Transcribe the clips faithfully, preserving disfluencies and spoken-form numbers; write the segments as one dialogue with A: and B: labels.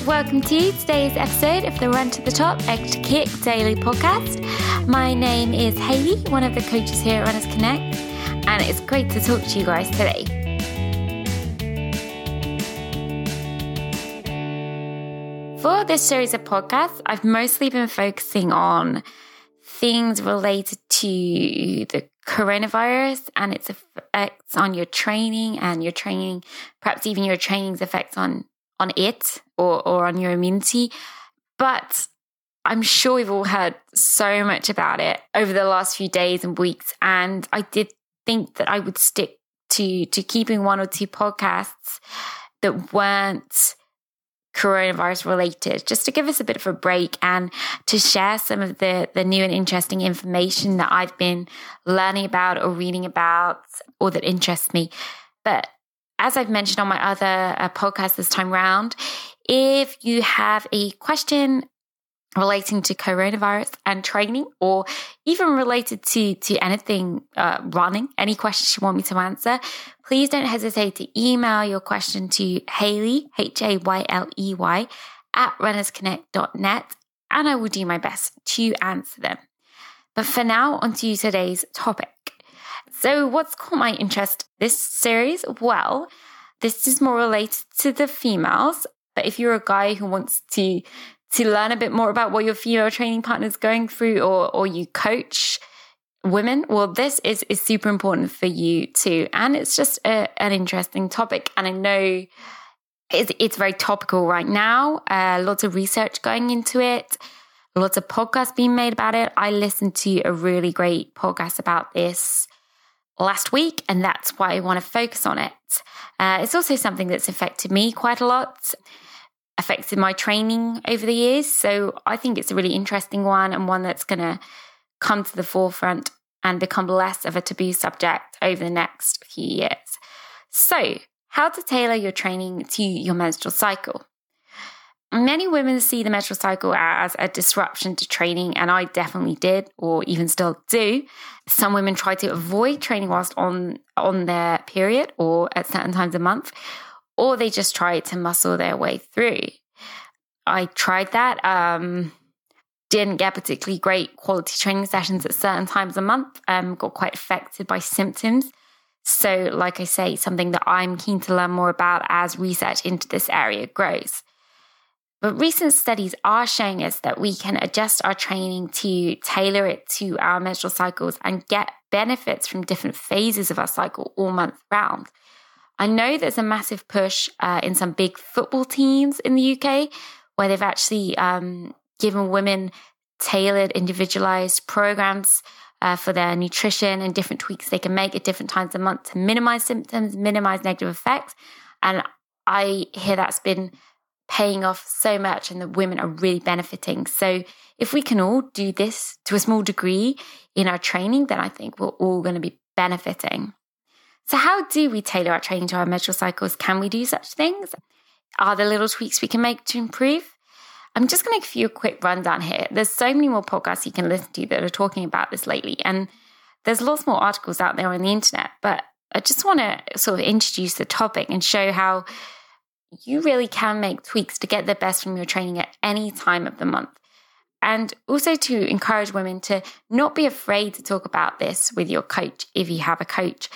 A: welcome to today's episode of the Run to the Top Extra Kick Daily Podcast. My name is Hayley, one of the coaches here at Runners Connect, and it's great to talk to you guys today. For this series of podcasts, I've mostly been focusing on things related to the coronavirus and its effects on your training and your training, perhaps even your training's effects on on it or, or on your immunity. But I'm sure we've all heard so much about it over the last few days and weeks. And I did think that I would stick to, to keeping one or two podcasts that weren't coronavirus related, just to give us a bit of a break and to share some of the, the new and interesting information that I've been learning about or reading about or that interests me. But as I've mentioned on my other uh, podcast this time round, if you have a question relating to coronavirus and training, or even related to, to anything uh, running, any questions you want me to answer, please don't hesitate to email your question to Hayley, H A Y L E Y, at runners connect dot net, and I will do my best to answer them. But for now, on to today's topic. So what's caught my interest this series? Well, this is more related to the females, but if you're a guy who wants to to learn a bit more about what your female training partner is going through, or or you coach women, well, this is, is super important for you too. And it's just a, an interesting topic. And I know it's, it's very topical right now. Uh, lots of research going into it. Lots of podcasts being made about it. I listened to a really great podcast about this last week, and that's why I want to focus on it. Uh, it's also something that's affected me quite a lot, affected my training over the years. So I think it's a really interesting one, and one that's going to come to the forefront and become less of a taboo subject over the next few years. So, how to tailor your training to your menstrual cycle. Many women see the menstrual cycle as a disruption to training, and I definitely did, or even still do. Some women try to avoid training whilst on, on their period or at certain times a month, or they just try to muscle their way through. I tried that, um, didn't get particularly great quality training sessions at certain times a month, um, got quite affected by symptoms. So, like I say, something that I'm keen to learn more about as research into this area grows. But recent studies are showing us that we can adjust our training to tailor it to our menstrual cycles and get benefits from different phases of our cycle all month round. I know there's a massive push uh, in some big football teams in the U K where they've actually um, given women tailored, individualized programs uh, for their nutrition and different tweaks they can make at different times of the month to minimize symptoms, minimize negative effects. And I hear that's been paying off so much and the women are really benefiting. So if we can all do this to a small degree in our training, then I think we're all going to be benefiting. So how do we tailor our training to our menstrual cycles? Can we do such things? Are there little tweaks we can make to improve? I'm just going to give you a quick rundown here. There's so many more podcasts you can listen to that are talking about this lately, and there's lots more articles out there on the internet, but I just want to sort of introduce the topic and show how you really can make tweaks to get the best from your training at any time of the month. And also to encourage women to not be afraid to talk about this with your coach if you have a coach.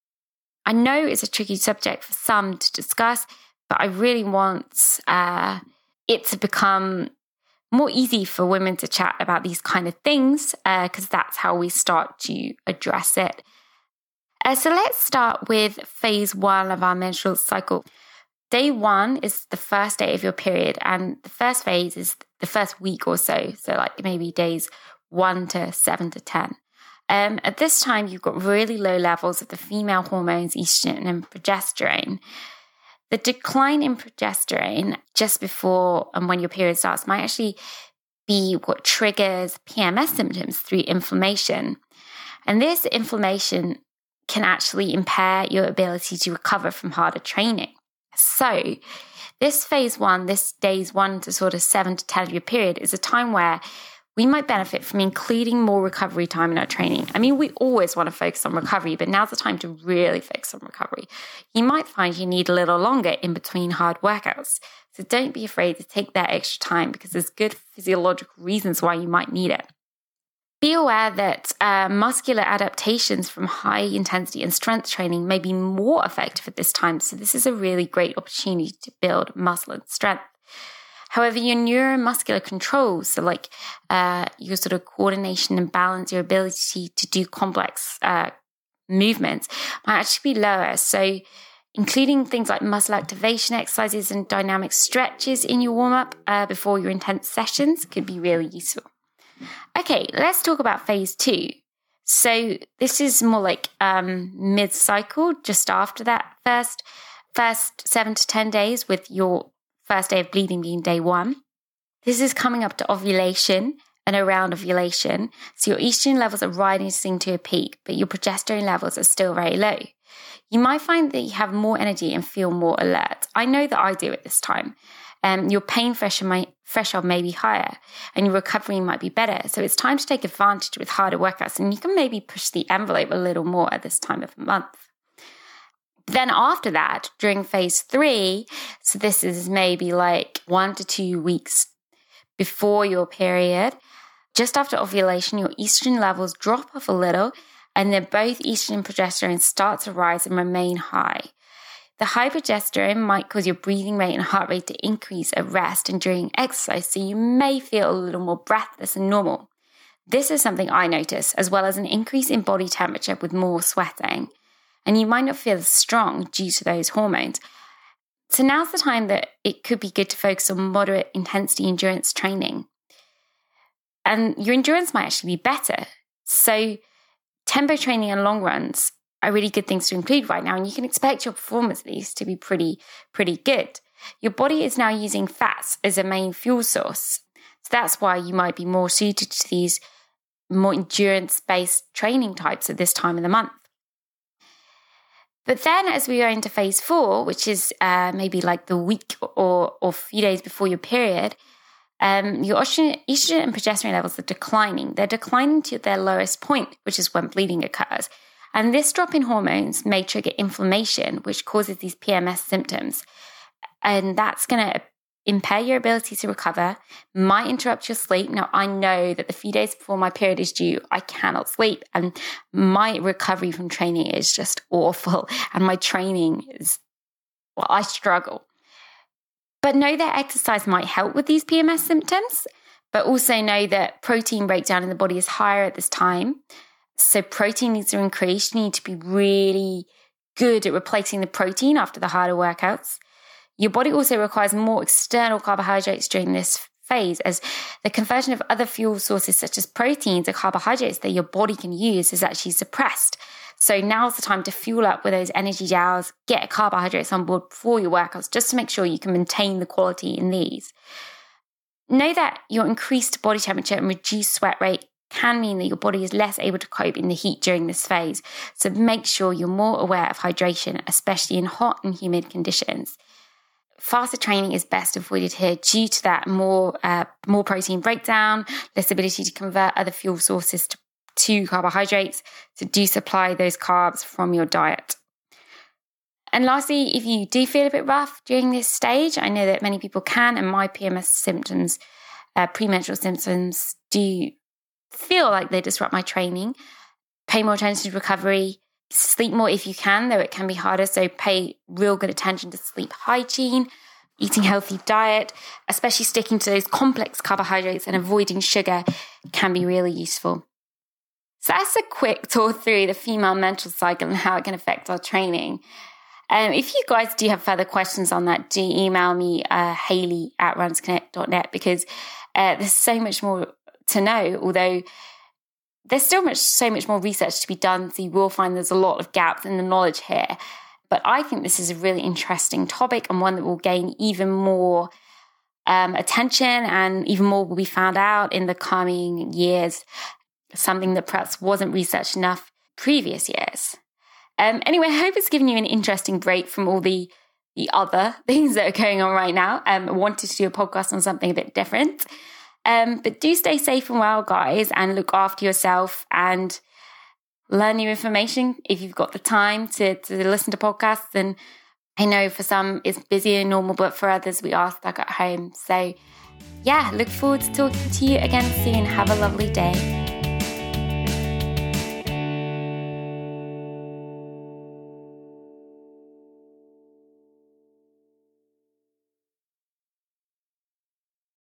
A: I know it's a tricky subject for some to discuss, but I really want uh, it to become more easy for women to chat about these kind of things, because uh, that's how we start to address it. Uh, so let's start with phase one of our menstrual cycle. Day one is the first day of your period, and the first phase is the first week or so, so like maybe days one to seven to ten. Um, at this time, you've got really low levels of the female hormones, estrogen and progesterone. The decline in progesterone just before and when your period starts might actually be what triggers P M S symptoms through inflammation. And this inflammation can actually impair your ability to recover from harder training. So this phase one, this days one to sort of seven to ten of your period, is a time where we might benefit from including more recovery time in our training. I mean, we always want to focus on recovery, but now's the time to really focus on recovery. You might find you need a little longer in between hard workouts. So don't be afraid to take that extra time because there's good physiological reasons why you might need it. Be aware that uh, muscular adaptations from high intensity and strength training may be more effective at this time. So this is a really great opportunity to build muscle and strength. However, your neuromuscular controls, so like uh, your sort of coordination and balance, your ability to do complex uh, movements might actually be lower. So including things like muscle activation exercises and dynamic stretches in your warm-up uh, before your intense sessions could be really useful. Okay, let's talk about phase two. So this is more like um, mid-cycle, just after that first, first seven to ten days, with your first day of bleeding being day one. This is coming up to ovulation and around ovulation. So your estrogen levels are rising to a peak, but your progesterone levels are still very low. You might find that you have more energy and feel more alert. I know that I do at this time. Um, your pain threshold may, threshold may be higher and your recovery might be better. So it's time to take advantage with harder workouts, and you can maybe push the envelope a little more at this time of the month. Then after that, during phase three, so this is maybe like one to two weeks before your period, just after ovulation, your estrogen levels drop off a little, and then both estrogen and progesterone start to rise and remain high. The high progesterone might cause your breathing rate and heart rate to increase at rest and during exercise, so you may feel a little more breathless than normal. This is something I notice, as well as an increase in body temperature with more sweating. And you might not feel as strong due to those hormones. So now's the time that it could be good to focus on moderate intensity endurance training. And your endurance might actually be better. So tempo training and long runs are really good things to include right now, and you can expect your performance at least to be pretty, pretty good. Your body is now using fats as a main fuel source. So that's why you might be more suited to these more endurance-based training types at this time of the month. But then as we go into phase four, which is uh, maybe like the week or or few days before your period, um, your estrogen, estrogen and progesterone levels are declining. They're declining to their lowest point, which is when bleeding occurs. And this drop in hormones may trigger inflammation, which causes these P M S symptoms. And that's going to impair your ability to recover, might interrupt your sleep. Now, I know that the few days before my period is due, I cannot sleep. And my recovery from training is just awful. And my training is, well, I struggle. But know that exercise might help with these P M S symptoms, but also know that protein breakdown in the body is higher at this time. So protein needs to increase. You need to be really good at replacing the protein after the harder workouts. Your body also requires more external carbohydrates during this phase, as the conversion of other fuel sources such as proteins or carbohydrates that your body can use is actually suppressed. So now's the time to fuel up with those energy gels, get carbohydrates on board before your workouts, just to make sure you can maintain the quality in these. Know that your increased body temperature and reduced sweat rate can mean that your body is less able to cope in the heat during this phase. So make sure you're more aware of hydration, especially in hot and humid conditions. Faster training is best avoided here due to that more uh, more protein breakdown, less ability to convert other fuel sources to, to carbohydrates. So do supply those carbs from your diet. And lastly, if you do feel a bit rough during this stage, I know that many people can, and my P M S symptoms, uh, premenstrual symptoms, do feel like they disrupt my training. Pay more attention to recovery. Sleep more if you can, though it can be harder. So pay real good attention to sleep hygiene, eating healthy diet, especially sticking to those complex carbohydrates and avoiding sugar can be really useful. So that's a quick tour through the female menstrual cycle and how it can affect our training. Um, if you guys do have further questions on that, do email me, uh, Hayley at runs connect dot net, because uh, there's so much more to know, although there's still much, so much more research to be done, so you will find there's a lot of gaps in the knowledge here. But I think this is a really interesting topic and one that will gain even more um, attention, and even more will be found out in the coming years, something that perhaps wasn't researched enough previous years. Um, anyway, I hope it's given you an interesting break from all the, the other things that are going on right now. Um, I wanted to do a podcast on something a bit different. Um, but do stay safe and well, guys, and look after yourself and learn new information if you've got the time to, to listen to podcasts. And I know for some it's busier than normal, but for others we are stuck at home. So yeah, look forward to talking to you again soon. Have a lovely day.